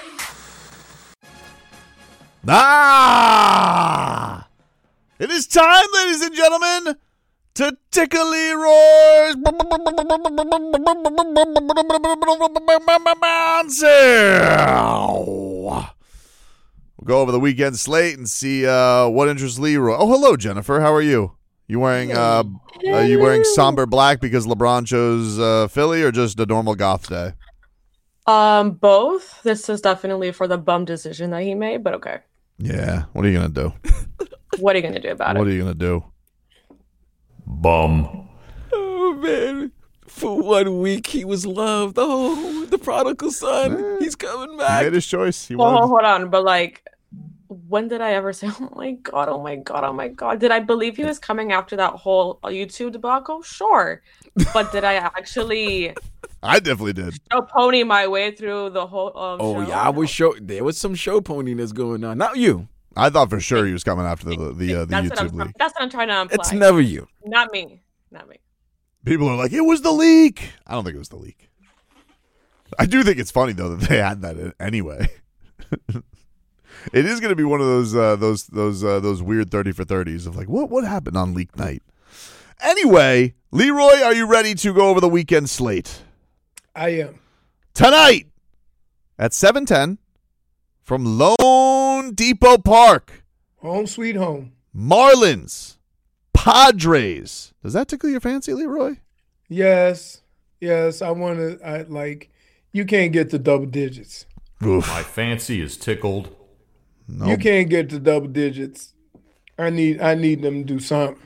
Speaker 1: Ah! It is time, ladies and gentlemen, to tickle Leroy's We'll go over the weekend slate and see uh, what interests Leroy. Oh, hello, Jennifer. How are you? You wearing uh, are you wearing somber black because LeBron chose uh, Philly, or just a normal goth day?
Speaker 9: Um, both. This is definitely for the bum decision that he made, but okay.
Speaker 1: Yeah. What are you gonna do?
Speaker 9: What are you gonna do about
Speaker 1: What
Speaker 9: it?
Speaker 1: are you gonna do?
Speaker 5: Bum.
Speaker 3: Oh man, for one week he was loved. Oh, the prodigal son, he's coming
Speaker 1: He
Speaker 3: back.
Speaker 1: made his choice. He
Speaker 9: Hold,
Speaker 1: wanted.
Speaker 9: hold on, but like, when did I ever say, "Oh my god, oh my god, oh my god"? Did I believe he was coming after that whole YouTube debacle? Sure, but did I actually
Speaker 1: I definitely did.
Speaker 9: show pony my way through the whole? Um,
Speaker 3: Oh
Speaker 9: show?
Speaker 3: yeah, I was show. There was some show poniness going on. Not you.
Speaker 1: I thought for sure he was coming after the the, uh, the
Speaker 9: That's what,
Speaker 1: YouTube
Speaker 9: I'm,
Speaker 1: leak.
Speaker 9: that's what I'm trying to imply.
Speaker 3: It's never you.
Speaker 9: Not me. Not me.
Speaker 1: People are like, it was the leak. I don't think it was the leak. I do think it's funny though that they had that in anyway. It is going to be one of those uh, those those uh, those weird thirty for thirties of like, what what happened on leak night? Anyway, Leroy, are you ready to go over the weekend slate?
Speaker 4: I am.
Speaker 1: Tonight at seven ten from Lone Depot Park,
Speaker 4: Home sweet home.
Speaker 1: Marlins, Padres. Does that tickle your fancy, Leroy?
Speaker 4: Yes. Yes. I want to, I like, you can't get to double digits.
Speaker 1: Oof.
Speaker 10: My fancy is tickled.
Speaker 1: Nope.
Speaker 4: You can't get to double digits. I need, I need them to do something.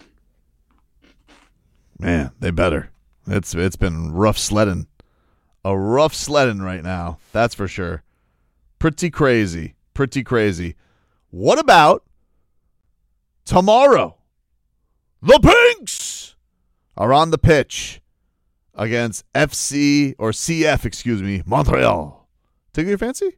Speaker 1: Man, they better. It's it's been rough sledding. A rough sledding right now. That's for sure. Pretty crazy. Pretty crazy. What about tomorrow? The Pinks are on the pitch against F C or C F, excuse me, Montreal. Take your fancy?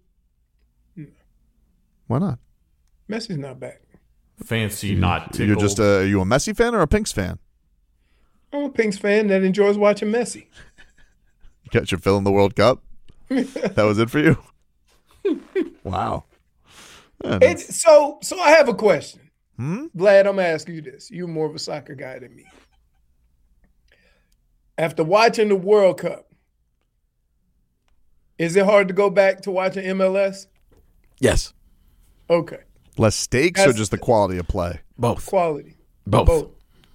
Speaker 1: Why not?
Speaker 4: Messi's not back.
Speaker 10: Fancy, not tickled.
Speaker 1: You're just a are you a Messi fan or a Pinks fan?
Speaker 4: I'm a Pinks fan that enjoys watching Messi.
Speaker 1: Catch your fill in the World Cup. That was it for you. Wow. Yeah,
Speaker 4: It, so, so I have a question.
Speaker 1: Hmm?
Speaker 4: Vlad, I'm asking you this. You're more of a soccer guy than me. After watching the World Cup, is it hard to go back to watching M L S?
Speaker 3: Yes.
Speaker 4: Okay.
Speaker 1: Less stakes or
Speaker 4: That's-
Speaker 1: just the quality of play?
Speaker 3: Both.
Speaker 4: Quality.
Speaker 3: Both.
Speaker 4: Both.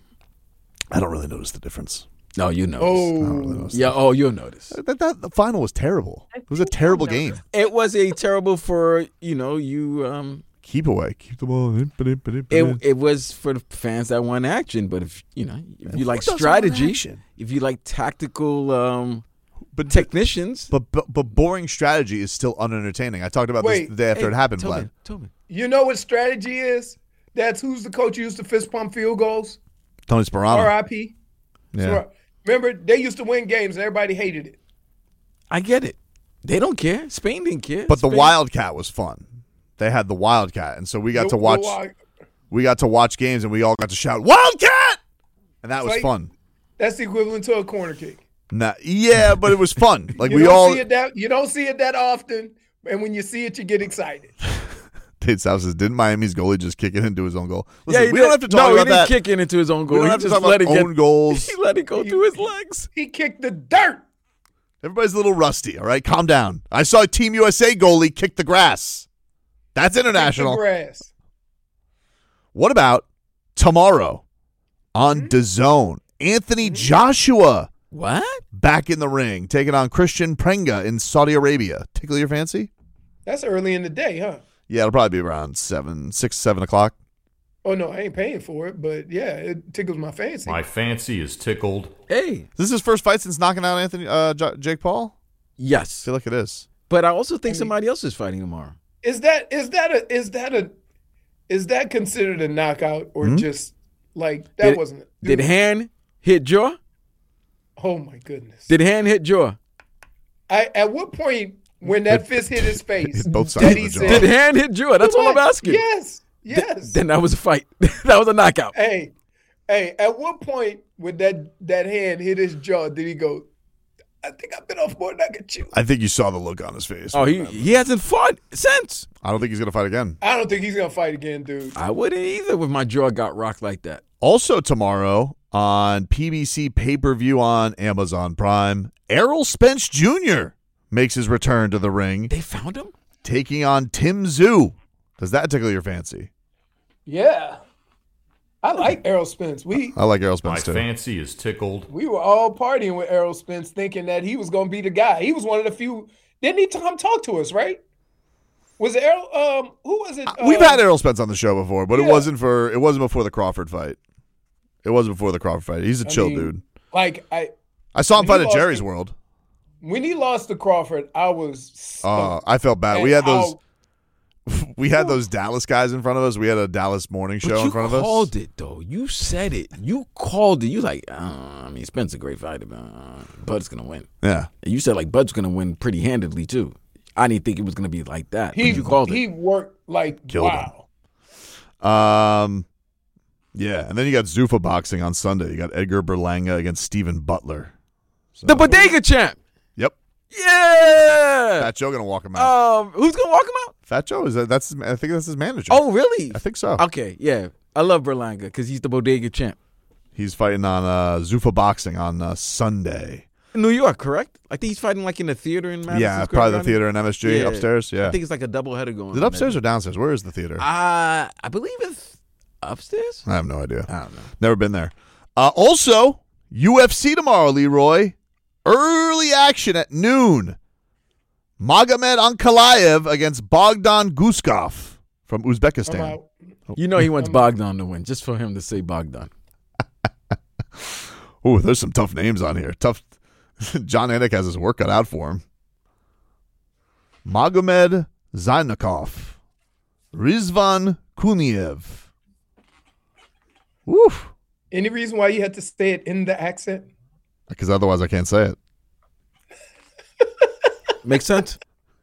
Speaker 1: I don't really notice the difference.
Speaker 3: No, you know.
Speaker 4: Oh.
Speaker 3: Yeah. Oh, you'll notice.
Speaker 1: That, that the final was terrible. It was a terrible game.
Speaker 3: It was a terrible for you know you. Um,
Speaker 1: Keep away. Keep the ball.
Speaker 3: it it was for the fans that want action, but if you know if you like
Speaker 1: doesn't want
Speaker 3: strategy,
Speaker 1: action?
Speaker 3: if you like tactical um,
Speaker 1: But
Speaker 3: technicians,
Speaker 1: But, but but boring strategy is still unentertaining. I talked about
Speaker 4: Wait,
Speaker 1: this the day after
Speaker 3: hey,
Speaker 1: it happened,
Speaker 3: Tobin,
Speaker 1: Vlad.
Speaker 3: Tobin.
Speaker 4: You know what strategy is? That's who's the coach who used to fist pump field goals?
Speaker 1: Tony Sperano.
Speaker 4: R I P.
Speaker 1: Yeah.
Speaker 4: Remember, they used to win games and everybody hated it.
Speaker 3: I get it. They don't care. Spain didn't care.
Speaker 1: But the
Speaker 3: Spain-
Speaker 1: Wildcat was fun. They had the Wildcat, and so we got
Speaker 4: The-
Speaker 1: to
Speaker 4: the
Speaker 1: watch.
Speaker 4: Wild-
Speaker 1: We got to watch games, and we all got to shout Wildcat, and that was
Speaker 4: like-
Speaker 1: fun.
Speaker 4: That's the equivalent to a corner kick.
Speaker 1: Nah, yeah, but it was fun. Like
Speaker 4: you
Speaker 1: we
Speaker 4: don't
Speaker 1: all.
Speaker 4: see it that you don't see it that often, and when you see it, you get excited.
Speaker 1: Tate South says, "Didn't Miami's goalie just kick it into his own goal?" Listen,
Speaker 3: yeah, he
Speaker 1: we
Speaker 3: did.
Speaker 1: don't have to talk
Speaker 3: no,
Speaker 1: about
Speaker 3: he didn't
Speaker 1: that.
Speaker 3: kick it into his own
Speaker 1: We
Speaker 3: goal.
Speaker 1: don't
Speaker 3: He
Speaker 1: have to
Speaker 3: just
Speaker 1: talk
Speaker 3: let
Speaker 1: about
Speaker 3: it
Speaker 1: own
Speaker 3: get.
Speaker 1: goals.
Speaker 3: He let it go through his legs.
Speaker 4: He kicked the dirt.
Speaker 1: Everybody's a little rusty. All right, calm down. I saw a Team U S A goalie kick the grass. That's international.
Speaker 4: Kicked the grass.
Speaker 1: What about tomorrow on DAZN? Anthony Joshua
Speaker 3: What?
Speaker 1: back in the ring, taking on Christian Prenga in Saudi Arabia. Tickle your fancy?
Speaker 4: That's early in the day, huh?
Speaker 1: Yeah, it'll probably be around seven, six, seven o'clock.
Speaker 4: Oh no, I ain't paying for it, but yeah, it tickles my fancy.
Speaker 10: My fancy is tickled.
Speaker 3: Hey.
Speaker 1: Is this his first fight since knocking out Anthony uh, J- Jake Paul? I
Speaker 3: Yes.
Speaker 1: feel like it is.
Speaker 3: But I also think somebody else is fighting tomorrow.
Speaker 4: Is that is that a is that a is that considered a knockout or
Speaker 1: Hmm?
Speaker 4: just like that
Speaker 3: Did-
Speaker 4: wasn't?
Speaker 3: Did hand hit jaw?
Speaker 4: Oh my goodness!
Speaker 3: Did hand hit jaw?
Speaker 4: I at what point when that fist hit his face,
Speaker 1: Hit both sides
Speaker 4: did
Speaker 1: of
Speaker 4: he
Speaker 1: the jaw.
Speaker 4: say,
Speaker 3: Did hand hit jaw? That's all I'm
Speaker 4: What?
Speaker 3: asking.
Speaker 4: Yes,
Speaker 3: Th-
Speaker 4: yes.
Speaker 3: then that was a fight. That was a knockout.
Speaker 4: hey, hey, at what point when that that hand hit his jaw did he go? I think I've been off more than I could chew.
Speaker 1: I think you saw the look on his face.
Speaker 3: Oh, he he hasn't fought since.
Speaker 1: I don't think he's going to fight again.
Speaker 4: I don't think he's gonna fight again, dude.
Speaker 3: I wouldn't either if my jaw got rocked like that.
Speaker 1: Also tomorrow on P B C pay-per-view on Amazon Prime, Errol Spence Junior makes his return to the ring,
Speaker 3: They found him?
Speaker 1: taking on Tim Tszyu. Does that tickle your fancy?
Speaker 4: Yeah, I like Errol Spence. We
Speaker 1: I like Errol
Speaker 10: My
Speaker 1: Spence too.
Speaker 10: fancy is tickled.
Speaker 4: we were all partying with Errol Spence, thinking that he was gonna be the guy. He was one of the few. Didn't he come talk to us? Right? Was it Errol? Um, who was it?
Speaker 1: We've
Speaker 4: Um,
Speaker 1: had Errol Spence on the show before, but it
Speaker 4: yeah.
Speaker 1: wasn't for it wasn't before the Crawford fight. It wasn't before the Crawford fight. He's a
Speaker 4: I
Speaker 1: chill
Speaker 4: mean,
Speaker 1: dude.
Speaker 4: Like I,
Speaker 1: I saw him
Speaker 4: when
Speaker 1: fight
Speaker 4: he
Speaker 1: at
Speaker 4: lost
Speaker 1: Jerry's
Speaker 4: to-
Speaker 1: World.
Speaker 4: when he lost to Crawford, I was.
Speaker 1: Uh, I felt bad. We
Speaker 4: And
Speaker 1: had those.
Speaker 4: I'll-
Speaker 1: We had those Dallas guys in front of us. We had a Dallas morning show
Speaker 3: But you
Speaker 1: in front of us.
Speaker 3: called it, though. You said it. You called it. You like, uh, I mean, Spence a great fighter, but uh, Bud's going to win.
Speaker 1: Yeah.
Speaker 3: And you said, like, Bud's going to win pretty handedly, too. I didn't think it was going to be like that.
Speaker 4: He
Speaker 3: but you called
Speaker 4: he
Speaker 3: it.
Speaker 4: worked like
Speaker 1: Killed
Speaker 4: wow.
Speaker 1: Um, yeah, and then you got Zuffa boxing on Sunday. You got Edgar Berlanga against Stephen Butler. So-
Speaker 3: The Bodega champ.
Speaker 1: Yep.
Speaker 3: Yeah.
Speaker 1: Fat Joe gonna walk him out.
Speaker 3: Um, who's going to walk him out?
Speaker 1: Fat Joe is that, that's his, I think that's his manager.
Speaker 3: Oh, really?
Speaker 1: I think so.
Speaker 3: Okay, yeah. I love Berlanga because he's the Bodega champ.
Speaker 1: He's fighting on uh, Zuffa boxing on uh, Sunday.
Speaker 3: In New York, correct? I think he's fighting like in the theater in Madison
Speaker 1: yeah,
Speaker 3: Square
Speaker 1: probably the
Speaker 3: Garden.
Speaker 1: theater in M S G
Speaker 3: Yeah.
Speaker 1: upstairs. Yeah.
Speaker 3: I think it's like a double header going
Speaker 1: Is it
Speaker 3: on
Speaker 1: upstairs
Speaker 3: there.
Speaker 1: or downstairs? Where is the theater?
Speaker 3: Uh, I believe it's upstairs.
Speaker 1: I have no idea.
Speaker 3: I don't know.
Speaker 1: Never been there. Uh, also, U F C tomorrow, Leroy. Early action at noon. Magomed Ankalaev against Bogdan Guskov from
Speaker 4: I'm
Speaker 1: Uzbekistan.
Speaker 4: out.
Speaker 3: You know he wants Bogdan to win, just for him to say Bogdan.
Speaker 1: Ooh, there's some tough names on here. Tough. John Anik has his work cut out for him. Magomed Zainakov. Rizvan Kuniev. Woo.
Speaker 4: Any reason why you had to say it in the accent?
Speaker 1: Because otherwise I can't say it.
Speaker 3: Makes sense?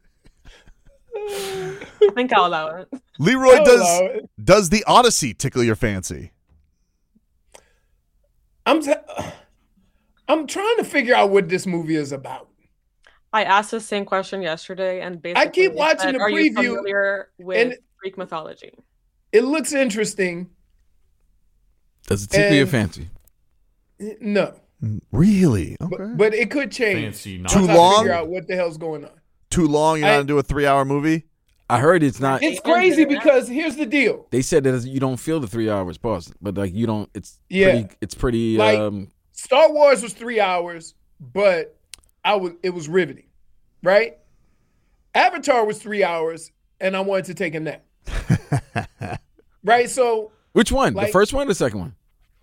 Speaker 9: I think I'll allow it.
Speaker 1: Leroy,
Speaker 4: I'll
Speaker 1: does
Speaker 4: allow it.
Speaker 1: does the Odyssey tickle your fancy?
Speaker 4: I'm t- I'm trying to figure out what this movie is about.
Speaker 9: I asked the same question yesterday, and basically,
Speaker 4: keep
Speaker 9: they
Speaker 4: watching
Speaker 9: said,
Speaker 4: the
Speaker 9: Are you
Speaker 4: preview,
Speaker 9: familiar with
Speaker 4: and-
Speaker 9: Greek mythology?
Speaker 4: It looks interesting.
Speaker 3: Does it tickle your
Speaker 4: And-
Speaker 3: fancy?
Speaker 4: No,
Speaker 1: Really? Okay.
Speaker 4: but, but it could change.
Speaker 10: Fancy
Speaker 4: I'm
Speaker 10: not
Speaker 1: Too
Speaker 4: trying to
Speaker 1: long?
Speaker 4: Figure out what the hell's going on.
Speaker 1: Too long? You're
Speaker 4: I-
Speaker 1: not gonna do a three-hour movie?
Speaker 3: I heard it's not.
Speaker 4: It's crazy because here's the deal.
Speaker 3: They said that you don't feel the three hours pause, but like you don't. It's
Speaker 4: Yeah.
Speaker 3: Pretty, it's pretty.
Speaker 4: Like-
Speaker 3: um,
Speaker 4: Star Wars was three hours, but I was it was riveting, right? Avatar was three hours, and I wanted to take a nap. Right? So
Speaker 3: which one?
Speaker 4: like-
Speaker 3: the first one or the second one?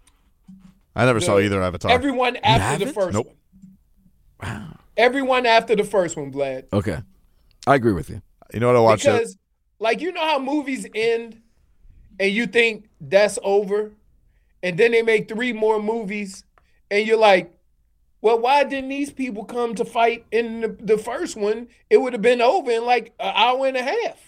Speaker 1: I never saw
Speaker 4: The-
Speaker 1: either Avatar.
Speaker 4: everyone after the
Speaker 3: haven't?
Speaker 4: first
Speaker 1: Nope.
Speaker 4: one.
Speaker 3: Wow.
Speaker 4: Everyone after the first one, Vlad.
Speaker 3: Okay, I agree with you.
Speaker 1: you know what I watched? it?
Speaker 4: Because, like, you know how movies end and you think that's over, and then they make three more movies, and you're like, well, why didn't these people come to fight in the, the first one? It would have been over in like an hour and a half.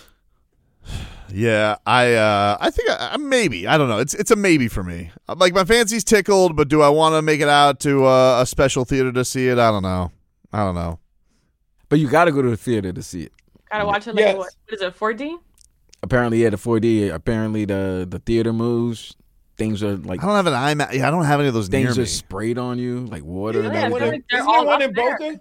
Speaker 1: Yeah, I uh, I think I, I- maybe I don't know. It's it's a maybe for me. Like my fancy's tickled, but do I want to make it out to uh, a special theater to see it? I don't know. I don't know.
Speaker 3: But you got to go to the theater to see it.
Speaker 9: Gotta watch it like
Speaker 4: Yes.
Speaker 9: what, what is it, four D?
Speaker 3: Apparently, yeah, the four D. Apparently, the the theater moves. Things are like
Speaker 1: I don't have an IMAX. Yeah, I don't have any of those near
Speaker 3: things
Speaker 1: me.
Speaker 3: are sprayed on you like water and
Speaker 9: Yeah,
Speaker 4: Isn't
Speaker 9: they're
Speaker 4: there
Speaker 3: everything.
Speaker 9: like- they're
Speaker 4: one- isn't there
Speaker 9: all
Speaker 4: one
Speaker 9: up
Speaker 4: in
Speaker 9: there.
Speaker 4: Boca?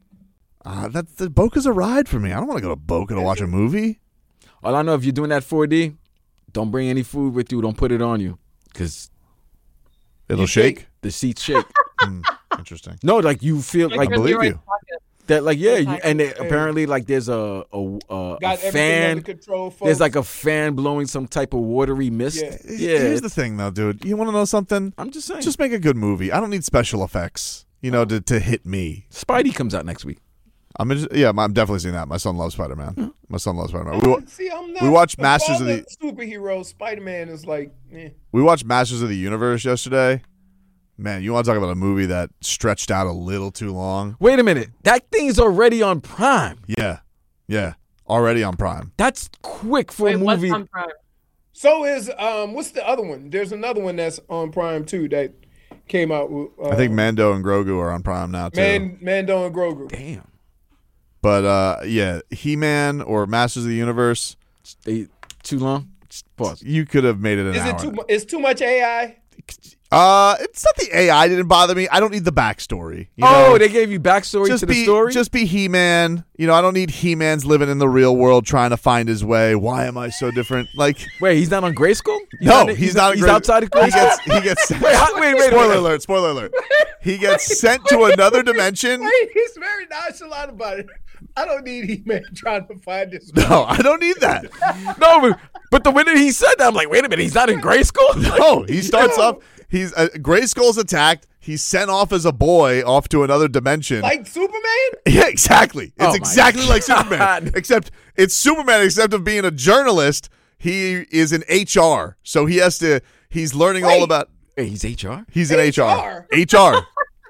Speaker 1: Uh, that the Boca's a ride for me. I don't want to go to Boca to watch a movie.
Speaker 3: All I know, if you're doing that four D, don't bring any food with you. Don't put it on you, because
Speaker 1: It'll
Speaker 4: You
Speaker 1: shake.
Speaker 4: think-
Speaker 3: the seats shake.
Speaker 1: Hmm, interesting.
Speaker 3: No, like you feel like
Speaker 1: I believe
Speaker 9: Leroy's
Speaker 1: you.
Speaker 9: pocket.
Speaker 3: that. Like yeah, you,
Speaker 9: Exactly.
Speaker 3: and they, apparently like there's a a, a, a
Speaker 4: Got everything
Speaker 3: fan.
Speaker 4: under control, folks.
Speaker 3: There's like a fan blowing some type of watery mist.
Speaker 4: Yeah.
Speaker 3: Yeah,
Speaker 1: Here's the thing, though, dude. You want to know something?
Speaker 3: I'm just saying.
Speaker 1: Just make a good movie. I don't need special effects, you know, to, to hit me.
Speaker 3: Spidey comes out next week.
Speaker 1: I'm just, yeah, I'm definitely seeing that. My son loves Spider Man. My son loves Spider Man. We, wa-
Speaker 4: See, I'm not,
Speaker 1: we watched
Speaker 4: of
Speaker 1: Masters
Speaker 4: all
Speaker 1: of the-
Speaker 4: superheroes. Spider-Man is like, eh.
Speaker 1: we watched Masters of the Universe yesterday. Man, you want to talk about a movie that stretched out a little too long?
Speaker 3: Wait a minute, that thing's already on Prime.
Speaker 1: Yeah, yeah, already on Prime.
Speaker 3: That's quick for
Speaker 9: Wait,
Speaker 3: a
Speaker 9: what's
Speaker 3: movie.
Speaker 9: on Prime?
Speaker 4: So is um, what's the other one? There's another one that's on Prime too that came out. With, uh,
Speaker 1: I think Mando and Grogu are on Prime now too.
Speaker 4: Man, Mando and Grogu.
Speaker 3: Damn,
Speaker 1: But uh, yeah, He Man or Masters of the Universe,
Speaker 3: they too long. Just pause.
Speaker 1: you could have made it an
Speaker 4: Is
Speaker 1: hour.
Speaker 4: it too? mu- It's too much A I.
Speaker 1: Uh, it's not the A I didn't bother me. I don't need the backstory. You
Speaker 3: Oh,
Speaker 1: know?
Speaker 3: they gave you backstory
Speaker 1: just
Speaker 3: to
Speaker 1: be
Speaker 3: the story.
Speaker 1: just be He Man. You know, I don't need He Man's living in the real world trying to find his way. Why am I so different? Like,
Speaker 3: Wait, he's not on Grayskull? He's
Speaker 1: no,
Speaker 3: not,
Speaker 1: he's, not.
Speaker 3: He's
Speaker 1: great.
Speaker 3: outside of
Speaker 1: He
Speaker 3: Grayskull.
Speaker 1: gets. He gets.
Speaker 3: Wait, how- wait, wait,
Speaker 1: Spoiler
Speaker 3: wait.
Speaker 1: alert! Spoiler alert! He gets sent to another dimension.
Speaker 4: Wait, he's very nonchalant about it. I don't need He-Man trying to find this.
Speaker 1: No, I don't need that.
Speaker 3: No, but, but the minute he said that, I'm like, wait a minute, he's not in Grayskull.
Speaker 1: No, he starts off. He's uh, Grayskull's attacked. He's sent off as a boy off to another dimension.
Speaker 4: Like Superman?
Speaker 1: Yeah, exactly. It's
Speaker 3: Oh my
Speaker 1: exactly like
Speaker 3: God.
Speaker 1: Superman. Except it's Superman, except of being a journalist, he is in H R. So he has to, he's learning all
Speaker 4: Wait.
Speaker 1: about,
Speaker 3: Hey, he's H R.
Speaker 1: he's in H R. H R.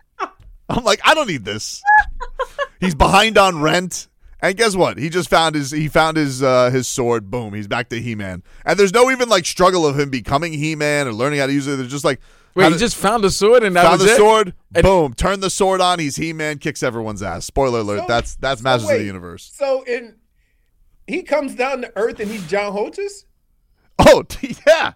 Speaker 1: I'm like, I don't need this. He's behind on rent. And guess what? He just found his he found his uh, his sword. Boom, he's back to He-Man. And there's no even like struggle of him becoming He-Man or learning how to use it. There's just like
Speaker 3: Wait,
Speaker 1: how
Speaker 3: he
Speaker 1: to-
Speaker 3: just found the sword and that
Speaker 1: found
Speaker 3: was
Speaker 1: the
Speaker 3: it?
Speaker 1: sword.
Speaker 3: And-
Speaker 1: boom, turn the sword on. He's He-Man, kicks everyone's ass. Spoiler alert.
Speaker 4: So-
Speaker 1: that's that's
Speaker 4: so
Speaker 1: Masters of
Speaker 4: wait,
Speaker 1: the Universe.
Speaker 4: So in he comes down to Earth and he's John Holtis?
Speaker 1: Oh yeah,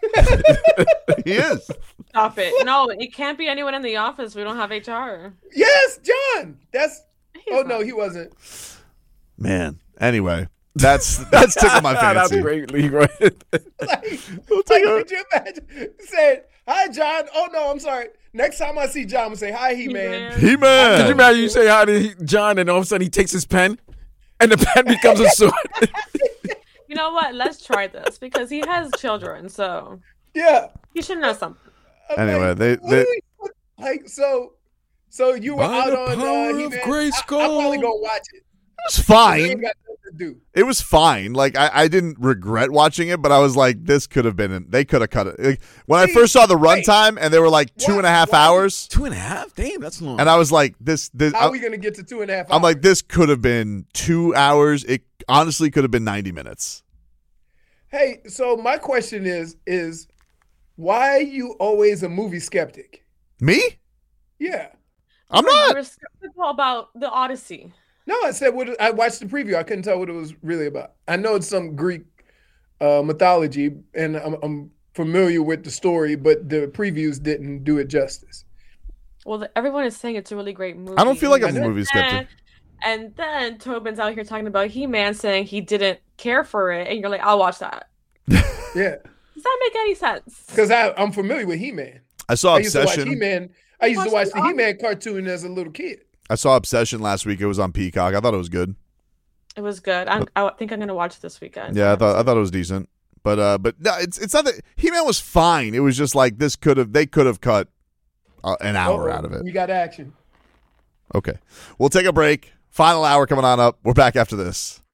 Speaker 1: he is.
Speaker 9: Stop it. No, it can't be anyone in the office. We don't have H R.
Speaker 4: Yes, John. That's
Speaker 9: He's
Speaker 4: oh
Speaker 9: not.
Speaker 4: no, he wasn't.
Speaker 1: Man. Anyway, that's that's tickled my
Speaker 3: That's
Speaker 1: fancy.
Speaker 3: great, Leroy.
Speaker 4: Like,
Speaker 1: We'll
Speaker 4: like
Speaker 1: take a-
Speaker 4: could you imagine saying, hi John? Oh no, I'm sorry. Next time I see John, I'm gonna say hi He-Man.
Speaker 9: He-Man.
Speaker 1: He-Man.
Speaker 3: Could you imagine you say hi to he- John and all of a sudden he takes his pen and the pen becomes a sword?
Speaker 9: You know what? Let's try this because he has children, so
Speaker 4: Yeah.
Speaker 9: he should know something.
Speaker 4: I'm
Speaker 1: Anyway,
Speaker 4: like,
Speaker 1: they-
Speaker 4: what
Speaker 1: they-
Speaker 4: do we- what- like so so you were
Speaker 3: By
Speaker 4: out
Speaker 3: the
Speaker 4: on
Speaker 3: power
Speaker 4: uh,
Speaker 3: of
Speaker 4: He-Man.
Speaker 3: Grayskull.
Speaker 4: I, I'll probably go watch it.
Speaker 1: It was
Speaker 4: I ain't
Speaker 1: fine.
Speaker 4: got nothing to do.
Speaker 1: It was fine. Like I, I didn't regret watching it, but I was like, this could have been. They could have cut it. Like, when I
Speaker 4: See,
Speaker 1: first saw the
Speaker 4: wait.
Speaker 1: runtime and they were like two and a half
Speaker 4: Why- why-
Speaker 1: hours,
Speaker 3: Two and a half? Damn, that's long.
Speaker 1: and I was like, this. this
Speaker 4: How are
Speaker 1: I'm,
Speaker 4: we gonna get to two and a half hours?
Speaker 1: I'm like, this could have been two hours. It honestly could have been ninety minutes.
Speaker 4: Hey, so my question is is why are you always a movie skeptic?
Speaker 1: Me?
Speaker 4: Yeah.
Speaker 1: I'm
Speaker 9: You
Speaker 1: not.
Speaker 9: were skeptical about the Odyssey.
Speaker 4: No, I said what I watched the preview. I couldn't tell what it was really about. I know it's some Greek uh, mythology, and I'm, I'm familiar with the story, but the previews didn't do it justice.
Speaker 9: Well, the, everyone is saying it's a really great movie.
Speaker 1: I don't feel like I'm
Speaker 9: And
Speaker 1: a movie skeptic.
Speaker 9: then- And then Tobin's out here talking about He-Man saying he didn't care for it, and you're like, I'll watch that.
Speaker 4: Yeah,
Speaker 9: Does that make any sense?
Speaker 4: because I'm familiar with He-Man.
Speaker 1: I saw
Speaker 4: I used to watch
Speaker 1: Obsession.
Speaker 4: He-Man. I used to
Speaker 9: Watch
Speaker 4: watch
Speaker 9: the
Speaker 4: the He-Man cartoon as a little kid.
Speaker 1: I saw Obsession last week. It was on Peacock. I thought it was good.
Speaker 9: It was good. I'm, I think I'm gonna watch it this weekend.
Speaker 1: Yeah, I thought I thought it was decent. But uh, but no, it's it's not that He-Man was fine. It was just like this could have they could have cut uh, an hour
Speaker 4: Uh-oh,
Speaker 1: out of it.
Speaker 4: We got action.
Speaker 1: Okay, we'll take a break. Final hour coming on up. We're back after this.